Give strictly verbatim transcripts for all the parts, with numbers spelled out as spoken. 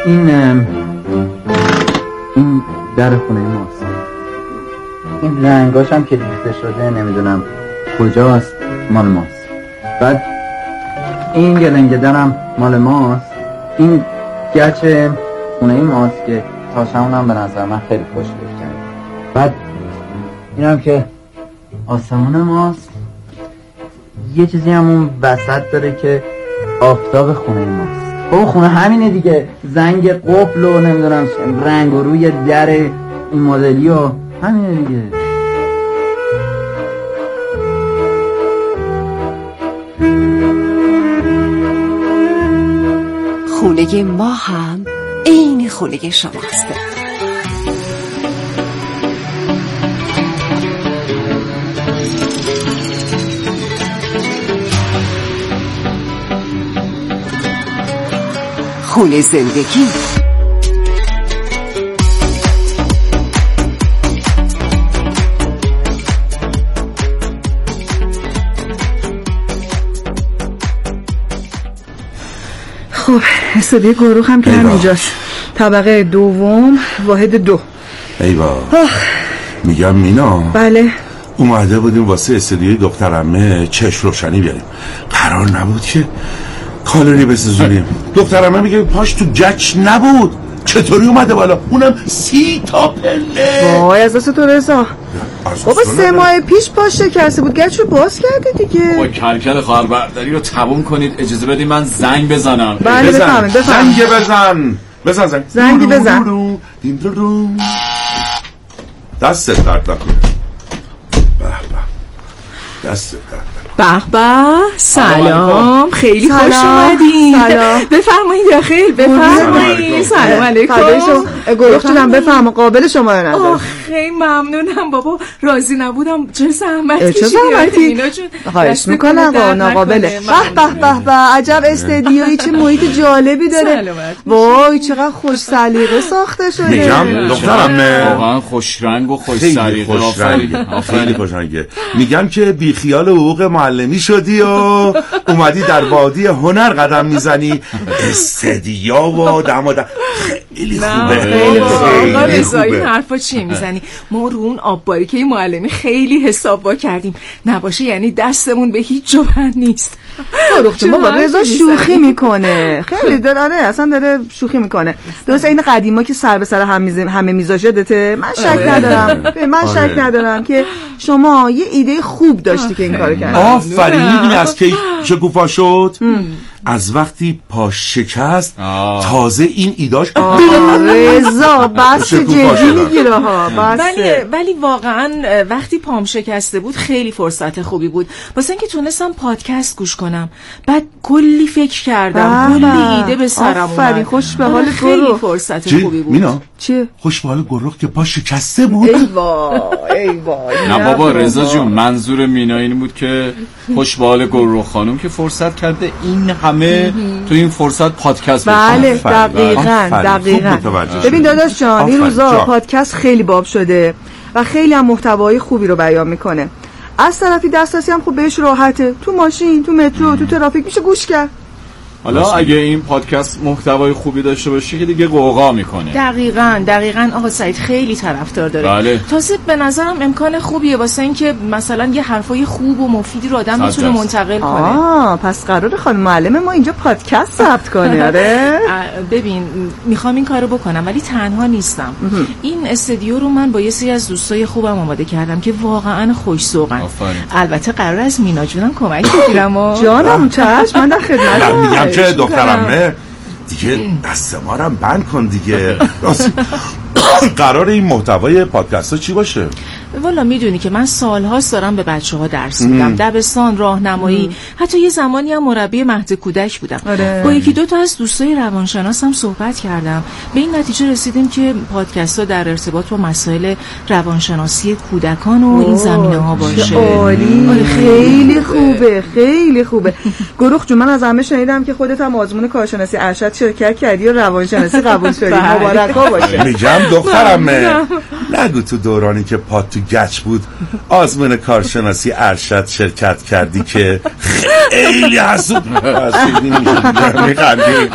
این این در خونه ماست. این رنگاش هم که ریخته شده نمیدونم کجاست، مال ماست. بعد این گلنگه درم مال ماست. این گچ خونه ماست که تاشمون هم به نظر من خیلی خوشگل کرد. بعد این هم که آسمون ماست. یه چیزی هم اون وسط داره که آفتاب خونه ماست. اون خونه همینه دیگه، زنگ قفل و نمیدونم رنگ و روی در این مدلی و همینه دیگه. خونه ما هم عین خونه شماست. خونه زندگی. خب استودیو گروه هم که همینجاست، طبقه دوم، واحد دو. ایوا میگم مینا. بله. اومده بودیم واسه استودیوی دخترمه چشم روشنی بیاریم، قرار نبود که کالری بسوزونیم. دخترمه میگه پاش تو گچ نبود، چطوری اومده بالا؟ اونم سی تا پله. وای از دست تو رضا. بابا سه ماه پیش پاش شکسته بود، گچ رو باز کرده دیگه. با کلکل خواهربرداری رو تموم کنید، اجازه بدید من زنگ بزنم. بله بفهمید بفهمید. زنگ بزن بزن زنگ زنگی بزن. دستت درد نکنه. به به دستت درد. به به سلام، خیلی سلام. خوش اومدین. سلام. بفرمایید داخل، بفرمایید. سلام علیکم. گروه جونم بفرما، قابل شما رو نداره. خیلی ممنونم بابا، راضی نبودم. چه زحمت چه زحمتی؟ مینا جون خواهش میکنم ناقابله. به به به به عجب استدیویی، چه محیط جالبی داره. وای چقدر خوش سلیقه ساخته شده. میگم دخترم واقعا خوش رنگ و خوش خیلی سلیقه. خوش رنگه، خیلی خوش رنگه. میگم که بی خیال حقوق معلمی شدی و اومدی در وادی هنر قدم میزنی. استدیا و دمادم خیلی خوبه. خیلی خوبه. آقا رضا این حرفا چیه میزنی؟ ما رو اون آب باریکه معلمی خیلی حساب با کردیم، نباشه یعنی دستمون به هیچ جا بند نیست. دختر بابا رضا شوخی میکنه، خیلی داره اصلا داره شوخی میکنه. درسته این قدیما که سر به سر هم میزیم همه میزاج یادته؟ من شک ندارم من شک ندارم که شما یه ایده خوب داشتی که این کارو کردی. آفرین. میدونی از کی شکوفا شد؟ از وقتی پاش شکست تازه این ایداش رضا بس جدی میگیره ها. ولی ولی واقعا وقتی پام شکسته بود خیلی فرصت خوبی بود واسه اینکه تونستم پادکست گوش کنم. بعد کلی فکر کردم، کلی ایده به سرم اومد. آفرین، خوش به حال خیلی فرصت خوبی بود. مینا چیه؟ خوش به حال گروه که پاش شکسته بود. ای وای ای وای. نه بابا رضا جون، منظور مینا این بود که خوش به حال گروه خانم که فرصت کرده این همه تو این فرصت پادکست بشن. بله دقیقاً دقیقاً. ببین داداش جان این روزا پادکست خیلی باب شده و خیلی هم محتوای خوبی رو بیان میکنه. از طرفی دسترسی هم خوب بهش راحته، تو ماشین، تو مترو، تو ترافیک میشه گوش کرد. حالا اگه این پادکست محتوای خوبی داشته باشه که دیگه قوقا میکنه. دقیقاً دقیقاً آقا سعید خیلی طرفدار داره. بله. تازه به نظرم امکان خوبیه واسه اینکه مثلا یه حرفای خوب و مفیدی رو آدم بتونه منتقل کنه. آه پس قراره خانم معلم ما اینجا پادکست ثبت کنه. آره ببین میخوام این کارو بکنم ولی تنها نیستم. این استودیو رو من با یه سری از دوستای خوبم آماده کردم که واقعاً خوش ذوقن. البته قرار از مینا جونم کمک بگیرم. جانم چشم، من در خدمتم. که دخترمه دیگه دست ما رو بند کن دیگه. قرار این محتوای پادکست ها چی باشه؟ والا میدونی که من سالهاست دارم به بچه ها درس میدم، دبستان، راهنمایی، حتی یه زمانی هم مربی مهد کودک بودم. آره. با یکی دو تا از دوستای روانشناسم صحبت کردم، به این نتیجه رسیدیم که پادکست ها در ارتباط با مسائل روانشناسی کودکان و این زمینه ها باشه. عالی، خیلی خوبه خیلی خوبه. گروه جون من از همه شنیدم که خودت هم آزمون کارشناسی ارشد شرکت کردی و روانشناسی قبول شدی. مبارک ها باشه. میگم دخترم نگو تو دورانی که پاد تو تو گچ بود آزمون کارشناسی ارشد شرکت کردی که خیلی حسود میخندی.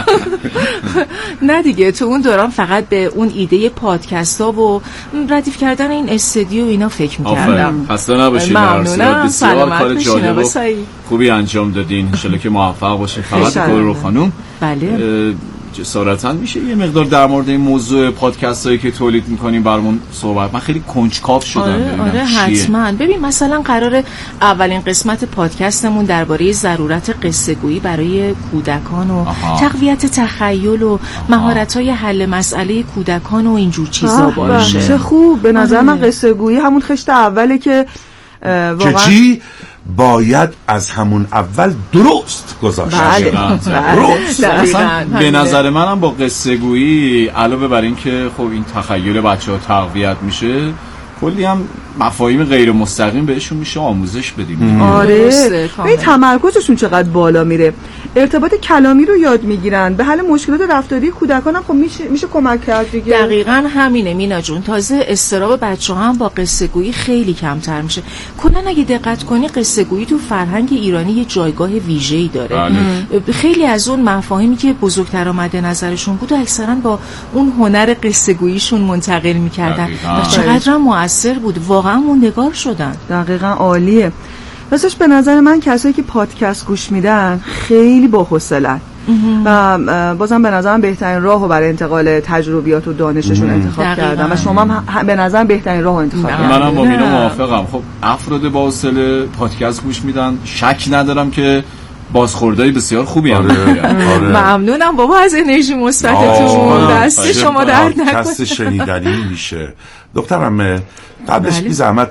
نه دیگه تو اون دوران فقط به اون ایده پادکست ها و ردیف کردن این استودیو اینا فکر میکردم. خسته نباشید، ممنونم، بسیار کار جالب و سایی. خوبی انجام دادین، انشالله که موفق باشین. فقط گل خانم بله جسارتاً میشه یه مقدار در مورد این موضوع پادکست هایی که تولید میکنیم برامون صحبت؟ من خیلی کنجکاو شدم. آره, آره حتما. ببین مثلا قرار اولین قسمت پادکستمون درباره ضرورت قصه گویی برای کودکان و آها. تقویت تخیل و مهارت های حل مسئله کودکان و اینجور چیزا باشه. چه خوب. به نظر من قصه گویی همون خشت اوله که واقعا چی باید از همون اول درست گذاشت. بله. اصلا به نظر منم با قصه گویی علاوه بر این که خب این تخیل بچه‌ها تقویت میشه، کلی هم مفاهیم غیر مستقیم بهشون میشه آموزش بدیم. آره این تمرکزشون چقدر بالا میره، ارتباط کلامی رو یاد میگیرن، به حل مشکلات رفتاری کودکان هم خب میشه میشه کمک کرد دیگه. دقیقاً همینه مینا جون. تازه استراب بچه‌ها هم با قصه گویی خیلی کمتر میشه. کلا اگه دقت کنی قصه گویی تو فرهنگ ایرانی یه جایگاه ویژه‌ای داره. بله. خیلی از اون مفاهیمی که بزرگترا مد نظرشون بود اکثرا با اون هنر قصه گوییشون منتقل میکردن و چقدر موثر بود، واقعا موندگار شدن. دقیقاً عالیه. راستش به نظر من کسایی که پادکست گوش میدن خیلی باحوصله‌ان و بازم به نظرم بهترین راهو برای انتقال تجربیات و دانششون انتخاب دقیقا. کردن و شما هم به نظرم بهترین راهو انتخاب کردن. منم با مینا موافقم. خب افراد با حوصله پادکست گوش میدن، شک ندارم که بازخوردهای بسیار خوبی هم آره. ممنونم بابا از انرژی مثبتتون، دست شما درد نکنه. پادکست شنیدنی میشه. دخترم قبلش بی زحمت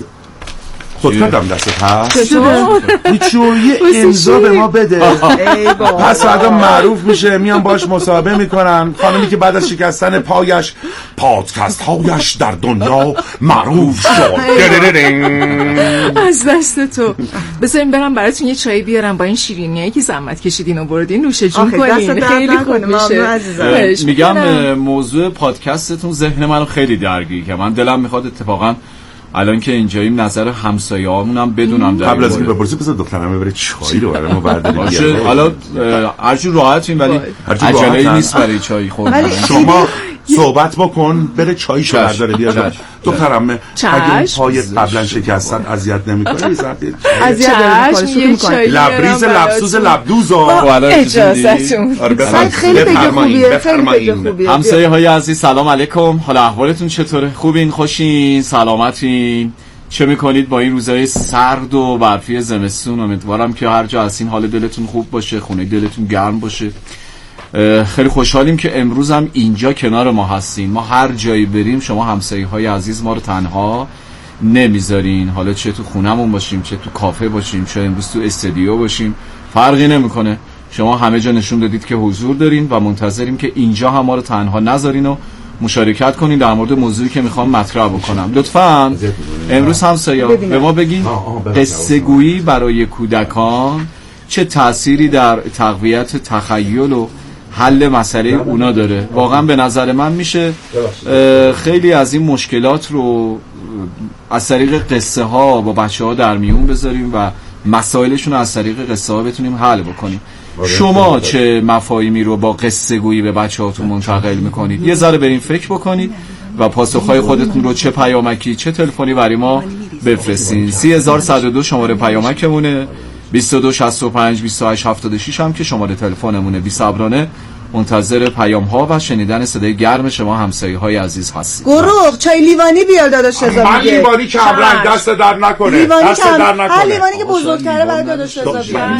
خودکارم دستت هست؟ میچون یه امضا به ما بده. پس فردا معروف میشه، میان باش مصاحبه میکنن. خانمی که بعد از شکستن پایش پادکست هایش در دنیا معروف شد. از دست تو. بذاریم برم براتون یه چای بیارم با این شیرینیایی که زحمت کشیدین و بردین نوشه جون کنین. خیلی خوب میشه. میگم موضوع پادکستتون ذهن منو خیلی درگیر که من دلم میخواد اتفاقا الان که اینجاییم نظر همسایه‌هامون هم بدونم. قبل از اینکه بپرسی بذار دخترم ببره چای رو برام برداریم. حالا هر جور راحتیم ولی عجله‌ای نیست برای چای خوردن. شما صحبت بکن بره چایشو برداره بیاد. دخترم اگه این پای قبلا شکستن اذیت نمی‌کنه میذارید اذیت لبریز لبسوز لبدوزا اجازهتون. آره خیلی بگه خوبیه، خیلی بگه خوبیه. همسایه‌های عزیز سلام علیکم. حالا احوالتون چطوره؟ خوبین؟ خوشین؟ سلامتین؟ چه میکنید با این روزهای سرد و برفی زمستون؟ امیدوارم که هر جا هستین حال دلتون خوب باشه، خونه دلتون گرم باشه. خیلی خوشحالیم که امروز هم اینجا کنار ما هستین. ما هر جایی بریم شما همسایه‌های عزیز ما رو تنها نمیذارین، حالا چه تو خونمون باشیم، چه تو کافه باشیم، چه امروز تو استودیو باشیم، فرقی نمیکنه. شما همه جا نشون دادید که حضور دارین و منتظریم که اینجا هم ما رو تنها نذارین و مشارکت کنین در مورد موضوعی که میخوام مطرح بکنم. لطفاً امروز همسایه‌ها به ما بگین قصه گویی برای کودکان چه تأثیری در تقویت تخیل و حل مسئله اونا داره. واقعا به نظر من میشه خیلی از این مشکلات رو از طریق قصه ها با بچه ها در میون بذاریم و مسائلشون از طریق قصه ها بتونیم حل بکنیم. شما چه مفاهیمی رو با قصه گویی به بچه هاتون منتقل میکنید؟ یه ذره بریم فکر بکنید و پاسخهای خودتون رو چه پیامکی چه تلفنی برای ما بفرستین. سی هزار صد و دو شماره پیامکمونه، بیست و دو شصت و پنج بیست و هشت هفتاد و شش هم که شماره تلفنمونه. بی صبرانه منتظر پیام ها و شنیدن صدای گرم شما همسایه های عزیز هستید. گروه چای لیوانی بیار داداش رضا میگه. من لیوانی که ابرنگ دست در نکنه. دست در نکنه. هر لیوانی که بزرگتره برای داداش رضا بیار.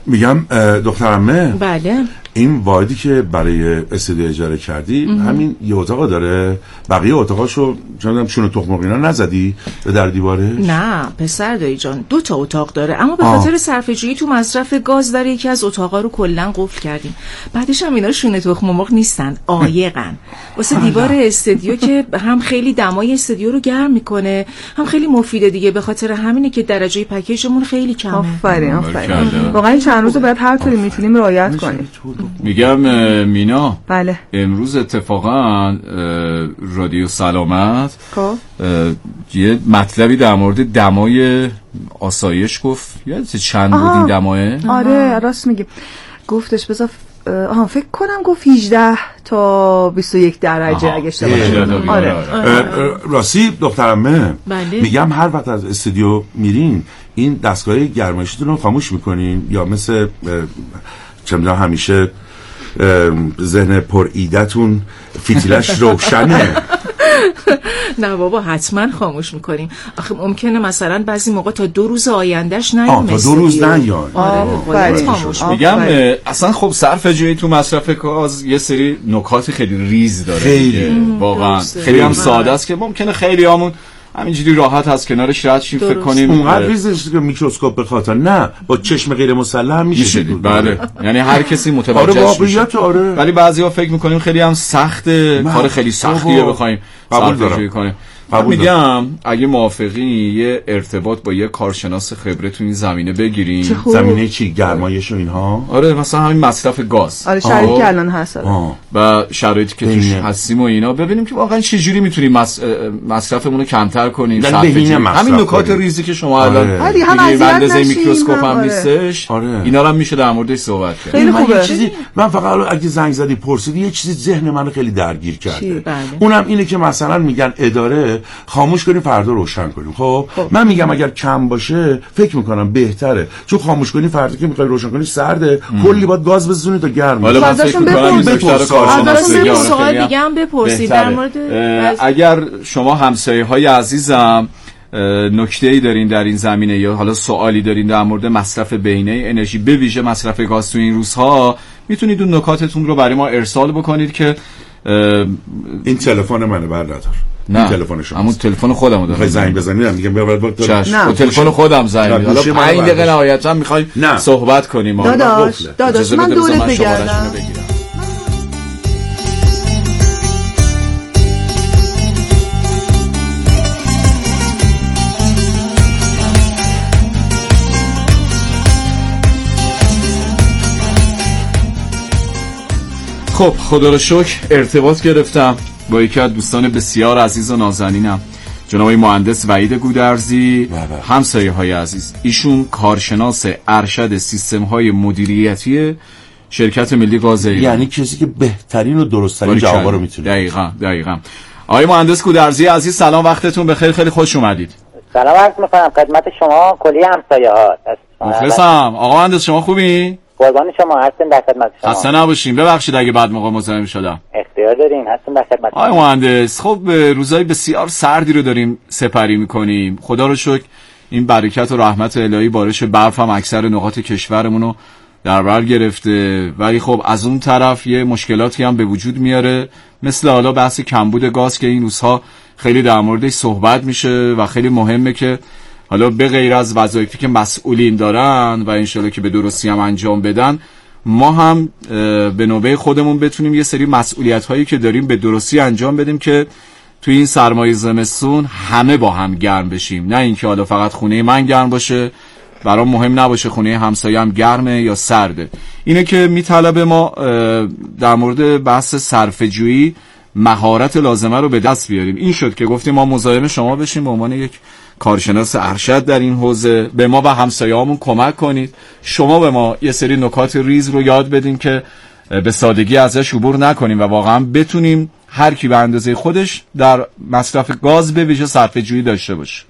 میگم دخترمه، بله این واحدی که برای استودیو اجاره کردی ام. همین یه اتاق داره؟ بقیه اتاقاشو چون شون تخم مرغ اینا نزدی به در دیوارش؟ نه پسر دایی جان، دو تا اتاق داره، اما به خاطر صرفه‌جویی تو مصرف گاز داره یکی از اتاقا رو کلا قفل کردیم. بعدش هم اینا شون تخم مرغ نیستن، عایقن. واسه دیوار استودیو که هم خیلی دمای استودیو رو گرم میکنه، هم خیلی مفیده دیگه. به خاطر همینه که درجه پکیجمون خیلی کمه. آفرین آفرین. واقعا چند روز بعد هر طوری میتونیم رعایت کنیم. میگم مینا، بله امروز اتفاقا رادیو سلامت خب یه مطلبی در مورد دمای آسایش گفت. یادت چند بود این دمایه؟ آره راست میگی، گفتش بذار آها فکر کنم گفت هجده تا بیست و یک درجه اگه اشتباه نکنم. آره راستی دخترمه، بله. میگم هر وقت از استودیو میرین این دستگاه گرمایشتون رو خاموش میکنین یا مثل چه میدونم همیشه ذهن پر ایده‌تون فیتیلش روشنه؟ نه بابا حتما خاموش میکنیم. آخه ممکنه مثلا بعضی موقع تا دو روز آیندهش نیام. آه تا دو روز نیان. آره خاموش میگم اصلا خب صرفه جویی تو مصرف گاز یه سری نکات خیلی ریز داره. خیلی واقعا خیلی هم ساده است که ممکنه خیلی همون همینجوری راحت از کنارش رد شیم فکر کنیم اونقدر ریزش که میکروسکوپ بخاطر نه با چشم غیر مسلح میشه. بله یعنی هر کسی متوجهش آره واقعیت آره. ولی بعضی‌ها فکر میکنیم خیلی هم سخته، کار خیلی سختیه بخوایم صرفه‌جویی کنیم. میگم اگه موافقی یه ارتباط با یه کارشناس خبره تو این زمینه بگیریم. زمینه چی؟ گرمایش و اینها؟ آره مثلا همین مصرف گاز. آره شرایطی که الان هست و شرایطی که توش هستیم و اینا، ببینیم که واقعا چه جوری میتونیم مص... مصرفمون رو کمتر کنیم. همین نکات ریزی که شما الان هم اندازه میکروسکوپ هم نیستش، اینا رو هم میشه در موردش صحبت کرد. خیلی خوبه. چیزی من فقط اگه زنگ زدی پرسیدی یه چیزی ذهن منو خیلی درگیر کرده. اونم اینه که مثلا میگن اداره خاموش کنیم فردا روشن کنیم. خب من میگم اگر کم باشه فکر میکنم بهتره، چون خاموش کنی فردا که میخوای روشن کنی سرده، کلی باید گاز بزنی تا گرم. حالا من فکر میکنم این دکتر کارشناس بگم سوال دیگه هم بپرسید در مورد اگر شما همسایه‌های عزیزم نکته‌ای دارین در این زمینه یا حالا سوالی دارین در مورد مصرف بهینه انرژی به ویژه مصرف گاز تو این روزها، میتونید اون نکاتتون رو برای ما ارسال بکنید که این تلفن منه بردار. نه تلفن شما همون تلفن خودمو دارم. زنگ بزنید میگم ببرید با نه تلفن خودم زنگ میزنم. حالا پنج دقیقه نهایتا میخوایم صحبت کنیم. داداش داداش من دورت بگردم. خب خدا رو شکر ارتباط گرفتم با یکی از دوستان بسیار عزیز و نازنینم، جناب مهندس وحید گودرزی، همسایه های عزیز. ایشون کارشناس ارشد سیستم های مدیریتی شرکت ملی گاز ایران، یعنی کسی که بهترین و درست‌ترین جوابا رو میتونه. دقیقاً دقیقاً. آقای مهندس گودرزی عزیز سلام، وقتتون بخیر، خیلی خوش اومدید. سلام عرض می‌کنم خدمت شما کلی همسایه‌ها. مخلصم. آقا مهندس شما خوبی؟ قربان شما هستم، در خدمت شما. خسته نباشین، ببخشید اگه بعد موقع مزاحم شدم. اختیار دارین، هستم در خدمت شما. آقای مهندس خب روزای بسیار سردی رو داریم سپری می‌کنیم. خدا رو شکر این برکت و رحمت الهی بارش برف هم اکثر نقاط کشورمون رو در بر گرفته، ولی خب از اون طرف یه مشکلاتی هم به وجود میاره، مثل حالا بحث کمبود گاز که این روزها خیلی در موردش صحبت میشه و خیلی مهمه که حالا به غیر از وظایفی که مسئولین دارن و انشالله که به درستی هم انجام بدن، ما هم به نوبه خودمون بتونیم یه سری مسئولیت هایی که داریم به درستی انجام بدیم که توی این سرمایه زمستون همه با هم گرم بشیم، نه اینکه حالا فقط خونه من گرم باشه، برام مهم نباشه خونه همسایه هم گرمه یا سرده. اینه که میطلبه ما در مورد بحث صرفه‌جویی مهارت لازمه رو به دست بیاریم. این شد که گفتیم ما مزاحم شما بشیم به عنوان یک کارشناس ارشد در این حوزه، به ما و همسایه‌هامون کمک کنید، شما به ما یه سری نکات ریز رو یاد بدین که به سادگی ازش عبور نکنیم و واقعا بتونیم هر کی به اندازه خودش در مصرف گاز به ویژه صرفه‌جویی داشته باشه.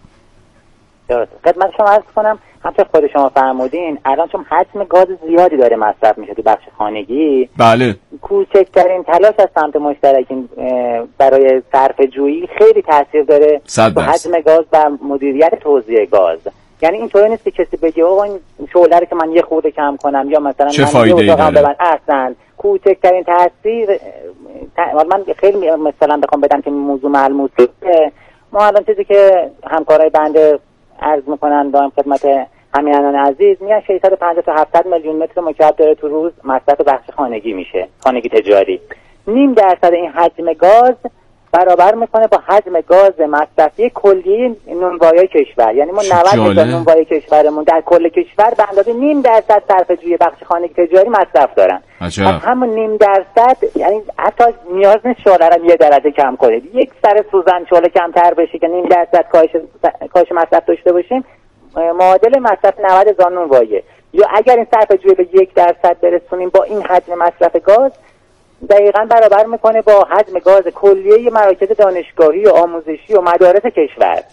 درست. خدمت شما عرض کنم همونطور خود شما فرمودین الان چون حجم گاز زیادی داره مصرف میشه تو بخش خانگی، بله کوچکترین تلاش از سمت مشترکین برای صرفه‌جویی خیلی تاثیر داره تو حجم گاز و مدیریت توزیع گاز. یعنی اینطوری نیست که کسی بگه آقا این شعله رو که من یه خورده کم کنم یا مثلا چه من فایده‌ای داره؟ اصلا کوچکترین تاثیر ت... من خیلی مثلا بخوام بدم که موضوع ملموسه. ما الان چیزی که همکارای بنده عرض میکنن دائم خدمت همینان عزیز میان ششصد و پنجاه تا هفتصد میلیون متر مکعب داره تو روز مصرف بخش خانگی میشه، خانگی تجاری. نیم درصد این حجم گاز برابر میکنه با حجم گاز مصرفی کلی نونوایی کشور. یعنی ما نود هزار نونوایی کشورمون در کل کشور به اندازه نیم درصد صرفه‌جویی بخش خانگی تجاری مصرف دارن. از همون نیم درصد یعنی حتی نیاز نیست شعله رو یه درجه کم کنید، یک سر سوزن شعله کمتر بشه که نیم درصد کاهش کاهش مصرف داشته باشیم، معادل مصرف نود هزار نونواییه. یا اگر این صرفه‌جویی به یک درصد برسونیم با این حجم مصرف گاز، دقیقاً برابر میکنه با حجم گاز کلیه مراکز دانشگاهی و آموزشی و مدارس کشور.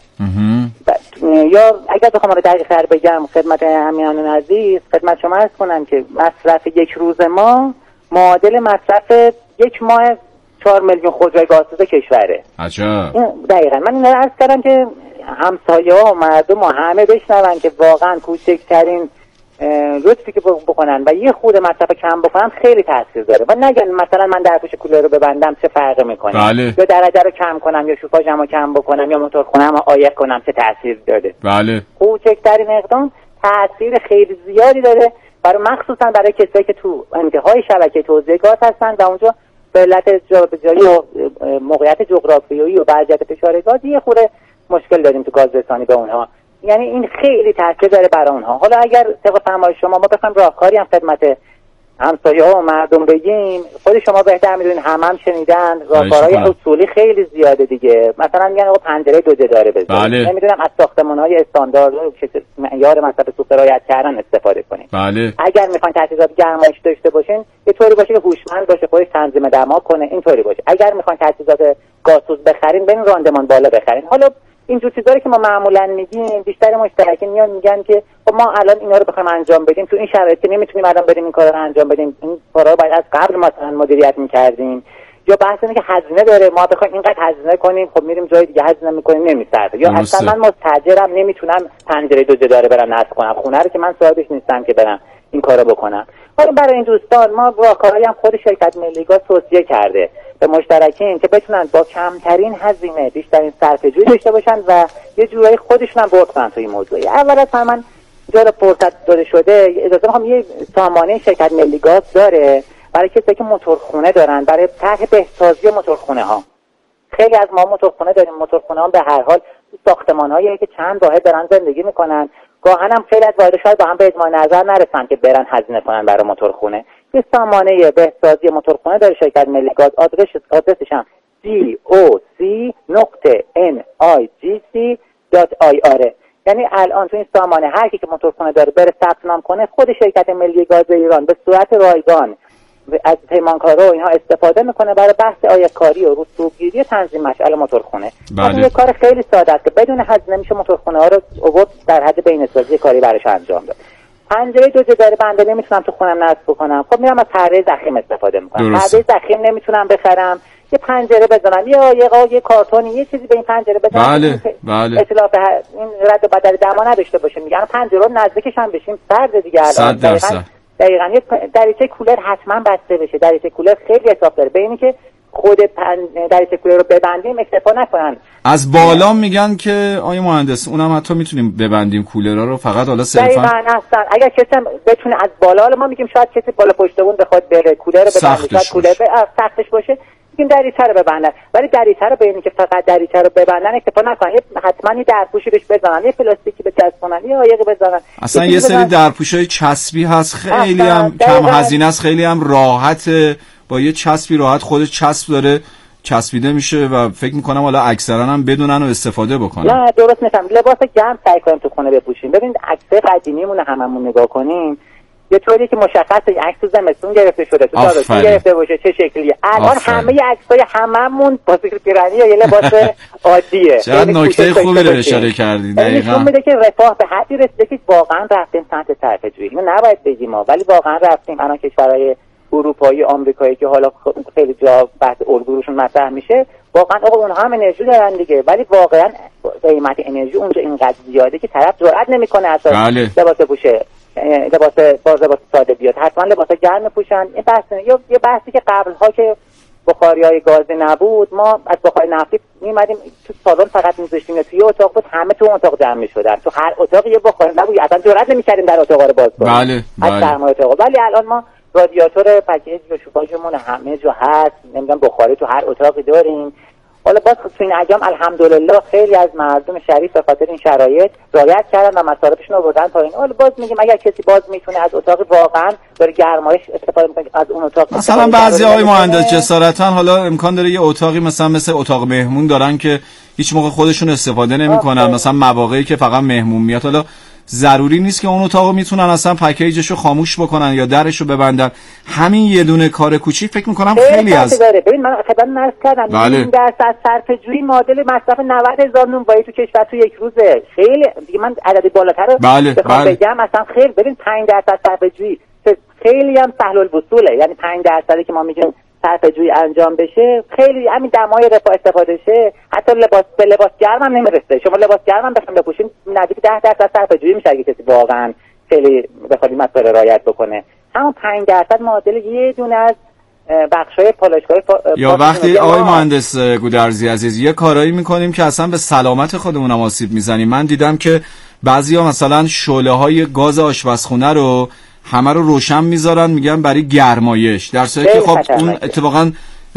یا اگر بخوام رو دقیق تر بگم خدمت همینان عزیز، خدمت شما عرض کنم که مصرف یک روز ما معادل مصرف یک ماه چهار میلیون خودروی گازسوز کشوره. عجب. دقیقاً من این رو عرض کردم که همسایه ها و مردم ها همه بشنون که واقعاً کوچکترین لطفی که بکنن و یه خود مصرف کم بکنن خیلی تاثیر داره و نگن مثلا من درپوش کولر رو ببندم چه فرقی میکنه، بله. یا درجه رو کم کنم یا شوفاژمو کم بکنم یا موتور خونه‌مو عایق کنم چه تاثیر داره. بله. کوچکترین اقدام تاثیر خیلی زیادی داره، برای مخصوصا برای کسایی که تو انتهای شبکه توزیع گاز هستن و اونجا به علت جابجایی و موقعیت جغرافیایی و وضعیت فشار گاز یه خورده مشکل داریم تو گاز رسانی به اونها. یعنی این خیلی تاثیر داره برای اونها. حالا اگر طبق فرمایش شما ما بخوایم راهکاری هم خدمت همسایه‌ها و مردم بگیم، خود شما بهتر میدونین، هم هم شنیدن راهکارهای اصولی خیلی زیاده دیگه. مثلا میگن آقا پنجره دو جه داره بذارید. بله. نمیدونم از ساختمان‌های استاندارد و معیار مصرف سوخت رعایت کردن استفاده کنید. بله. اگر میخواین تجهیزات گرمایش داشته باشین یه طوری باشه که هوشمند باشه، خودش تنظیم دما کنه، اینطوری باشه. اگر میخواین تجهیزات گازسوز بخرین برین راندمان بالا بخرین. حالا اینجور چیزایی که ما معمولا میگیم بیشتر مشترکین میان میگن که خب ما الان اینا رو بخوایم انجام بدیم تو این شرایط که نمیتونیم الان بریم این کارا رو انجام بدیم، این کارا رو باید از قبل مثلا مدیریت میکردیم. یا بحث اینه که هزینه داره، ما بخوایم اینقدر هزینه کنیم خب میریم جای دیگه هزینه میکنیم نمیصرفه. یا اصلا من مستاجرم نمیتونم پنجره دو جه داره برم نصب کنم، خونه رو که من صاحبش نیستم که برم این کارو بکنم. حالا برای این دوستان ما راهکارهایی هم خود شرکت ملی گاز توصیه کرده به مشترکین که بتونن با کمترین هزینه بیشترین صرفه‌جویی داشته باشن و یه جورایی خودشون هم برد کنن توی این موضوع. اول از همه من جای فرصت داده شده اجازه میخوام یه سامانه شرکت ملی گاز داره برای کسایی که موتورخونه دارن، برای طرح بهسازی موتورخونه ها. خیلی از ما موتورخونه داریم، موتورخونه ها به هر حال ساختمان‌هایی که چند واحد دارن زندگی میکنن، گاهن هم خیلی از واحد شاید با هم به اجماع نظر نرسن که برن هزینه کنن برای موتورخونه. یه سامانه بهسازی موتورخونه داره شرکت ملی گاز، آدرس آدرسش هم جی او سی نقطه ان آی جی سی دات آی آر. یعنی الان تو این سامانه هر کی که موتورخونه داره بره ثبت نام کنه، خود شرکت ملی گاز ایران به صورت رایگان از پیمانکارا و اینها استفاده میکنه برای بحث آیکاری و رسوبگیری و تنظیم مشعل موتورخونه. بله. این یه کار خیلی ساده است که بدون هزینه میشه موتورخونه ها رو آورد در حد بین‌سازی کاری براش انجام داد. پنجره دو جه داره بنده نمیتونم تو خونم نصب بکنم، خب میرم از پرده ضخیم استفاده میکنم. پرده ضخیم نمیتونم بخرم، یه پنجره بزنم یا یه قا یه کارتونی یه چیزی به این پنجره بزنم. بله بله. اطلاف این رد و بدل دما نداشته باشه. میگن پنجره رو نزدیکش هم بشیم سرد دیگه الان. صد درصد. دقیقاً یه دریچه کولر حتما بسته بشه. دریچه کولر خیلی اطراف داره، به اینی که خود پن... دریچه کولر رو ببندیم اکتفا نکنن. از بالا میگن که آقای مهندس اونم حتی میتونیم ببندیم کولرها رو، فقط حالا صرفا دقیقاً اصلا اگر کسی بتونه از بالا، حالا ما میگیم شاید کسی بالا پشت بون بخواد بره کولر رو ببنده، شاید کولر ب... سختش باشه، میگیم دریچه رو ببندن، ولی دریچه رو به اینی که فقط دریچه رو ببندن اکتفا نکنن، حتما یه درپوشی بهش بزنن، یه پلاستیکی بچسبونن، یه عایقی بزنن. اصلا یه سری درپوشای چسبی هست خیلی هم کم هزینه است، خیلی هم راحته، با یه چسبی راحت خودش چسب داره چسبیده میشه و فکر میکنم حالا اکثرا هم بدونن و استفاده بکنن. نه درست میگم، لباس گرم سعی کنیم تو خونه بپوشیم. ببین عکس قدیمیمون هممون نگاه کنیم، یه طوری که مشخصه عکس تو زمستون گرفته شده، تو تابستون گرفته باشه چه شکلیه. الان همه عکسای هممون با پیرانی یا یه لباس عادیه. چقدر نکته خوبی رو اشاره کردید. دقیقاً نشون میده که رفاه به حدی رسیده که واقعا رفتیم سمت صرفه‌جویی. اینو نباید بگیم ما، ولی واقعا رفتیم. الان کشورهای اروپایی، آمریکایی که حالا خیلی جا بحث الگوشون مطرح میشه، واقعا آقا اونها هم انرژی دارن دیگه، ولی واقعا قیمت انرژی اونجا اینقدر زیاده که طرف جرئت نمیکنه اصلا بله. لباس بپوشه، لباس باز لباس ساده بیاد، حتما لباس گرم پوشن. این بحث یا یه بحثی که قبل‌ها که بخاری‌های گازی نبود، ما از بخاری نفتی می‌اومدیم تو سالن فقط می‌ذاشتیم یا توی اتاق بود، همه تو اتاق جمع می‌شدن، تو هر اتاق یه بخاری نبود، اصلا جرئت نمی‌کردیم در اتاق رو باز کنیم. بله از سرمایه اتاق. ولی الان ما رادیاتور پکیج و شوفاژمون همه جا هست، نمیدونم بخاری تو هر اتاقی داریم. حالا باز تو این ایام الحمدلله خیلی از مردم شریف به خاطر این شرایط رعایت کردن و مصارفشون رو بردن پایین. حالا باز میگیم اگر کسی باز میتونه از اتاق واقعا داره گرمایش استفاده میکنه از اون اتاق، مثلا بعضی آقای مهندس جسارتا حالا امکان داره یه اتاقی مثلا مثل اتاق مهمون دارن که هیچ موقع خودشون استفاده نمیکنن، مثلا مواقعی که فقط مهمون میاد، حالا ضروری نیست که اون اتاقو میتونن اصلا پکیجشو خاموش بکنن یا درشو ببندن. همین یه دونه کار کوچیک فکر میکنم خیلی از داره. ببین من خدمت نرس کردم بله. این درصد صرفه‌جویی معادل مصرف نود هزار نونوایی تو کشور تو یک روزه. خیلی دیگه من عدد بالاتر رو بله. بخوام بله. بگم مثلا خیلی ببین پنج درصد صرفه‌جویی خیلی هم سهل الوصوله، یعنی پنج درصدی که ما میگیم صرفه‌جویی انجام بشه خیلی همین دمای رفاه استفاده شه، حتی لباس به لباس گرم هم نمیرسه. شما لباس گرم هم بخواید بپوشین نزدیک ده درصد صرفه‌جویی میشه اگه کسی واقعا خیلی بخواد این مسئله رعایت بکنه. همون پنج درصد معادل یه دونه از بخشای پالایشگاه یا وقتی آقای مهندس گودرزی عزیز یه کارایی میکنیم که اصلا به سلامت خودمون هم آسیب میزنیم. من دیدم که بعضیا مثلا شعله‌های گاز آشپزخونه رو همه رو روشن میذارن، میگن برای گرمایش، در صورتی که خب اون اتفاقا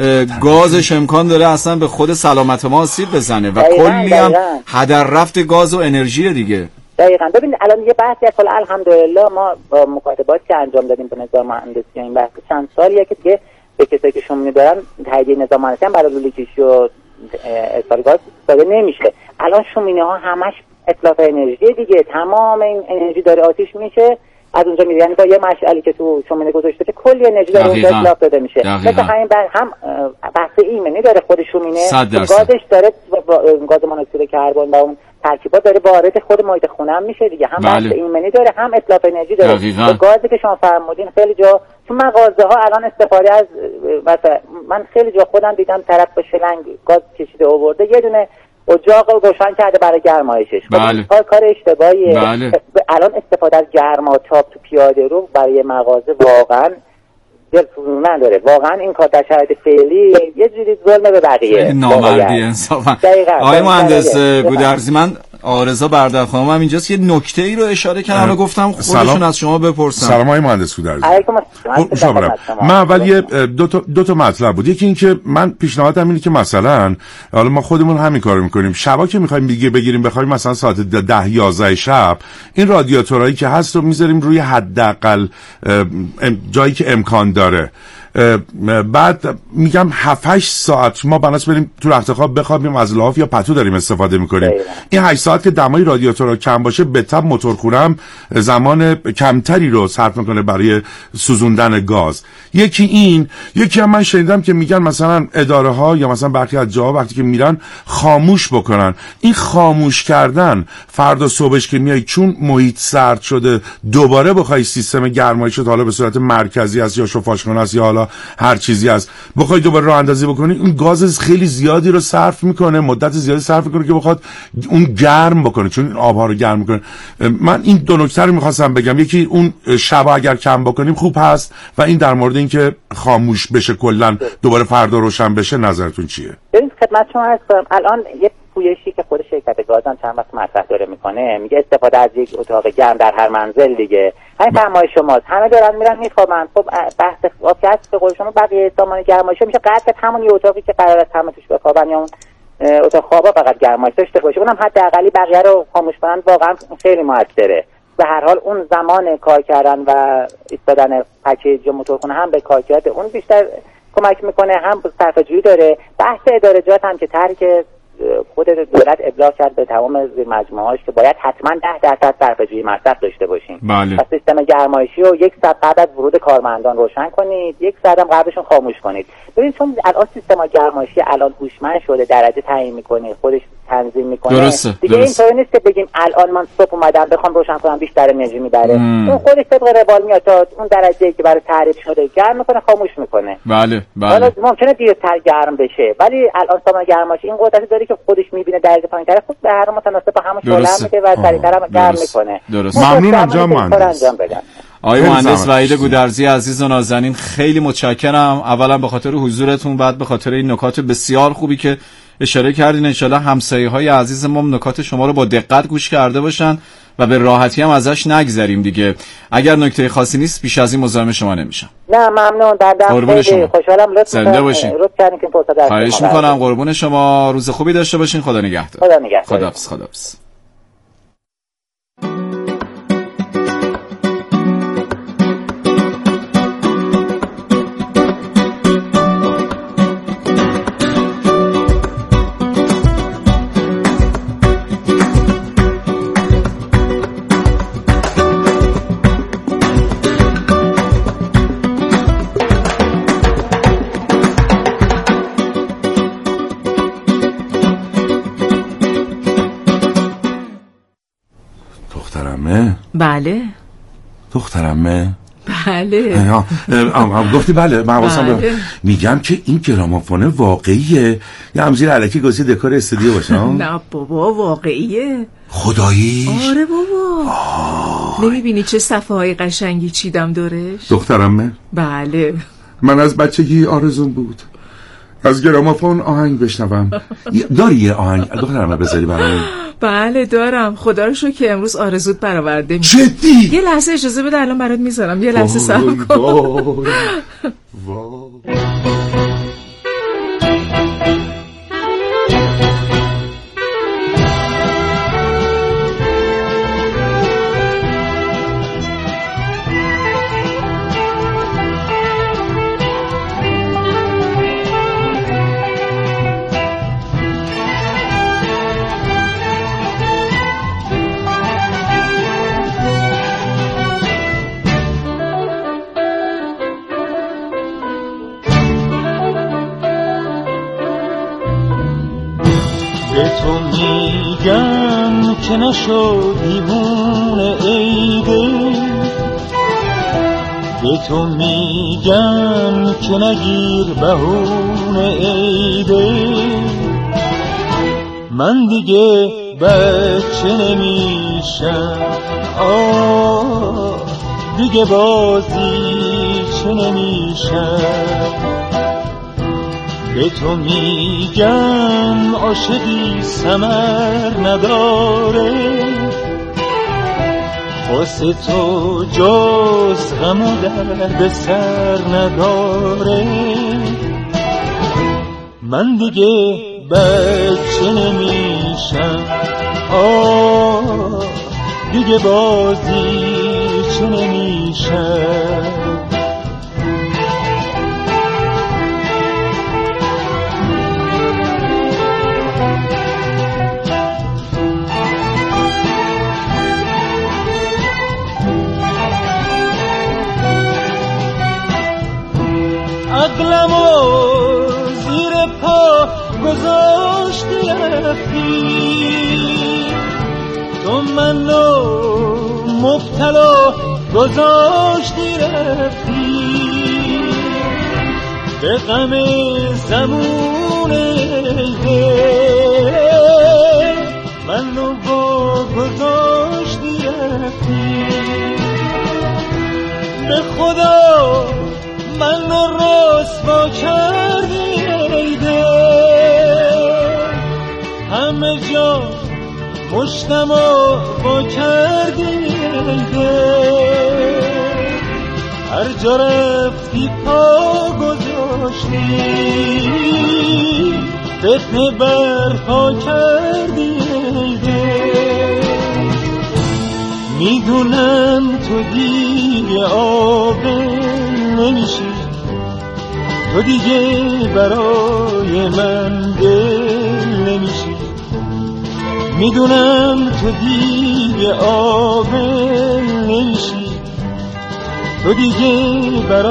گازش امکان داره اصلا به خود سلامت ما آسیب بزنه و کلی هم هدر رفت گاز و انرژی دیگه. دقیقاً. ببین الان یه بحثی از الحمدلله ما با مکاتباتی که انجام دادیم به نظام مهندسی این بحث چند سالیه که دیگه به کسایی که شومینه دارن تهیه نظام مهندسی هم برای لوله کشی و ارسال گاز داده نمیشه. الان شومینه ها همش اتلاف انرژی دیگه، تمام این انرژی داره آتیش میشه از اونجا میره، یعنی با یه مشعلی که تو شومینه گذاشته که کلی انرژی داره اونجا اطلاق داده میشه. مثل همین هم بحث ایمنی داره خود شومینه، گازش داره گاز مونوکسید کربن و اون ترکیبات داره وارد خود محیط خونه هم میشه دیگه، هم بحث بله. ایمنی داره هم اتلاف انرژی داره. گازی که شما فرمودین خیلی جا تو مغازه ها الان استفاده از مثلا من خیلی جا خودم دیدم طرف با شلنگ گاز کشیده آورده یه دونه اجاق رو روشن کرده برای گرمایشش. بله. کار کار اشتباهیه. بله. الان استفاده از گرماتاب تو پیاده رو برای مغازه واقعا دلسوزی نداره. واقعا این کار در شرایط فعلی یه جوری ظلم به بقیه، نامردی انصافا. آقای مهندس گودرزی، من آرزا بردر خانم هم اینجاست یه نکته ای رو اشاره کردن و گفتم خودشون از شما بپرسن. سلام آقای مهندس گودرزی. من اول یه دو تا دو تا مطلب بود. یکی این که من پیشنهادم اینه که مثلا حالا ما خودمون همین کارو میکنیم، شبا که میخوایم دیگه بگیریم بخوایم مثلا ساعت ده یازده شب این رادیاتورایی که هست رو میذاریم روی حداقل جایی که امکان داره. بعد میگم هفت هشت ساعت ما بناس بریم تو رخت خواب بخوابیم از لحاف یا پتو داریم استفاده میکنیم. این هشت ساعت که دمای رادیاتور کم باشه به تبع موتورخونه‌ام زمان کمتری رو صرف میکنه برای سوزوندن گاز. یکی این، یکی هم من شنیدم که میگن مثلا اداره ها یا مثلا برخی از جاها وقتی که میرن خاموش بکنن. این خاموش کردن فردا صبحش که میای چون محیط سرد شده دوباره بخوای سیستم گرمایش رو حالا به صورت مرکزی است یا شوفاژخونه است یا حالا هر چیزی است بخوای دوباره راه اندازی بکنی، این گاز خیلی زیادی رو صرف میکنه، مدت زیادی صرف میکنه که بخواد اون گرم بکنه، چون این آبها رو گرم میکنه. من این دو نکته رو میخواستم بگم، یکی اون شبا اگر کم بکنیم خوب هست و این در مورد اینکه خاموش بشه کلا دوباره فردا روشن بشه نظرتون چیه؟ ببین خدمت شما هستم. الان یه پویشی که خود شرکت گاز هم چند وقت مطرح داره میکنه، میگه استفاده از یک اتاق گرم در هر منزل دیگه. همین فرمایش شماست، همه دارن میرن میخوابن. خب بحث واقعیت به قول شما بقیه سامان گرمایش میشه قطع همون یه اتاقی که قرار است همه توش بخوابن یا اون اتاق خوابا فقط گرمایش داشته باشه، اونم حداقلی بقیه رو خاموش کنن، واقعا خیلی موثره. به هر حال اون زمان کار کردن و ایستادن پکیج و موتورخونه هم به کارکرد اون بیشتر کمک میکنه، هم صرفه‌جویی داره. بحث ادارجات هم که ترک خود دولت ابلاغ کرد به تمام زیر مجموعه‌هاش که باید حتما ده درصد صرفه‌جویی مصرف داشته باشین. بله. و سیستم گرمایشی رو یک ساعت قبل از ورود کارمندان روشن کنید، یک ساعت هم قبلشون خاموش کنید. ببینید چون الان سیستم گرمایشی الان هوشمند شده، درجه تعیین می‌کنه، خودش تنظیم میکنه. درسته. دیگه درسته. اینطوری نیست که بگیم الان من صبح اومدم بخوام روشن کنم بیشتر انرژی میبره. اون خودش طبق روال میاد تا اون درجه‌ای که برای تعریف شده گرم میکنه خاموش میکنه. بله بله. حالا ممکنه دیرتر گرم بشه ولی الان سامان گرماش این قدرتی داره که خودش میبینه درجه پایین‌تر خود به هر متناسب با همون شعله میده و سریعتر هم گرم میکنه. ممنونم جناب مهندس. آقای مهندس وحید گودرزی عزیز و نازنین خیلی متشکرم، اولا به خاطر حضورتون، بعد به خاطر این نکات بسیار خوبی که اشاره کردین. انشالله همسایه‌های عزیز ما نکات شما رو با دقت گوش کرده باشن و به راحتی هم ازش نگذریم دیگه. اگر نکته خاصی نیست بیش از این مزاحم شما نمیشم. نه ممنون، در خیلی خوشحالم. لطف زنده باشین. خواهش میکنم. قربون شما، روز خوبی داشته باشین. خدا نگهدار. خدا نگهدار. خداحافظ. خداحافظ. بله دخترمه. بله. گفتی بله من حواسم بله. میگم که این گرامافون واقعیه یا هم زیر علکی گذاشتی دکور استودیو باشه؟ نه بابا واقعیه. خداییش؟ آره بابا. آه. نمیبینی چه صفحه های قشنگی چیدم دورش؟ دخترمه؟ بله. من از بچگی آرزوم بود از گرامافون آهنگ بشنوم. داری یه آهنگ دخترمه بذاری برای؟ بله دارم، خدا رو شکر که امروز آرزوت برآورده میشه. جدی؟ یه لحظه اجازه بده الان برات میذارم، یه لحظه صبر کن. تو میگم که نشو دیوونه ای دل، به تو میگم که نگیر بهونه ای دل، من دیگه بچه نمیشم، آه دیگه بازی چه نمیشم، به تو میگم عاشقی ثمر نداره، واسه تو جز غم و درد سر نداره، من دیگه بچه نمیشم، آه دیگه بازی چه نمیشم. عقلمو زیر پا گذاشتی رفتی، تو منو مبتلا گذاشتی رفتی، به غم زمون دل منو با گذاشتی رفتی، به خدا منو رسوا کردی ای دل، همه جا مشتمو با کردی ای دل، هر جا رفتی پا گذاشتی، فتنه برپا کردی ای دل، میدونم تو دیگه آبه نمیشی، تو دیگه برای من دل نمیشی، میدونم تو دیگه آبه نمیشی، تو دیگه برای